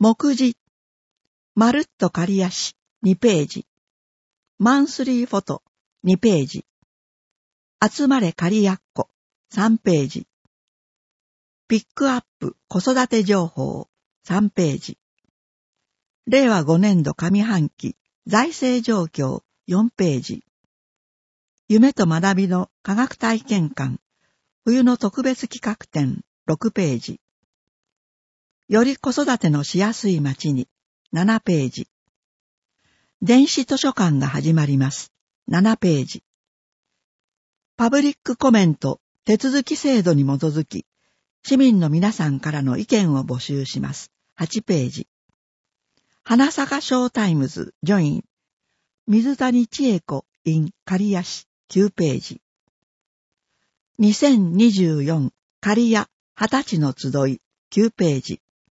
目次、まるっと刈谷市2ページ。マンスリーフォト2ページ。集まれ刈谷っ子3ページ。ピックアップ子育て情報3ページ。令和5年度上半期財政状況4ページ。夢と学びの科学体験館冬の特別企画展6ページ。より子育てのしやすい街に7ページ。電子図書館が始まります7ページ。パブリックコメント手続き制度に基づき市民の皆さんからの意見を募集します8ページ。花坂ショータイムズジョイン水谷千恵子 in 刈谷市9ページ。2024刈谷20歳の集い9ページ。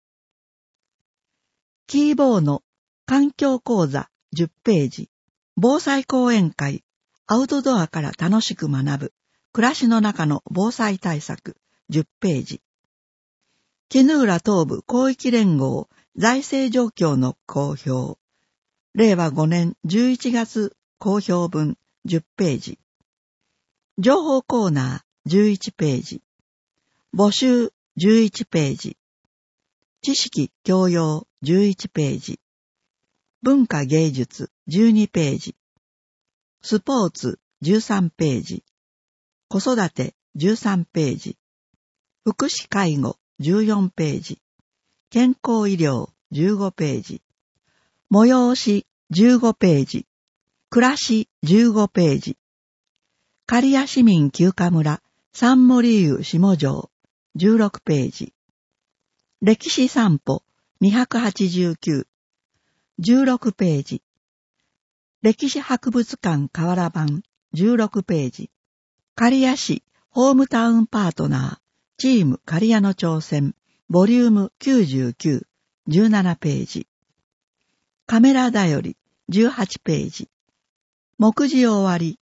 キーボーの環境講座10ページ。防災講演会アウトドアから楽しく学ぶ暮らしの中の防災対策10ページ。衣浦東部広域連合財政状況の公表。令和5年11月公表分10ページ。情報コーナー11ページ。募集11ページ。知識教養11ページ。文化芸術12ページ。スポーツ13ページ。子育て13ページ。福祉介護14ページ。健康医療15ページ。催し15ページ。暮らし15ページ。刈谷市民休暇村三森湯下城16ページ。歴史散歩289 16ページ。歴史博物館河原版16ページ。刈谷市ホームタウンパートナーチーム刈谷の挑戦ボリューム99 17ページ。カメラだより18ページ。目次終わり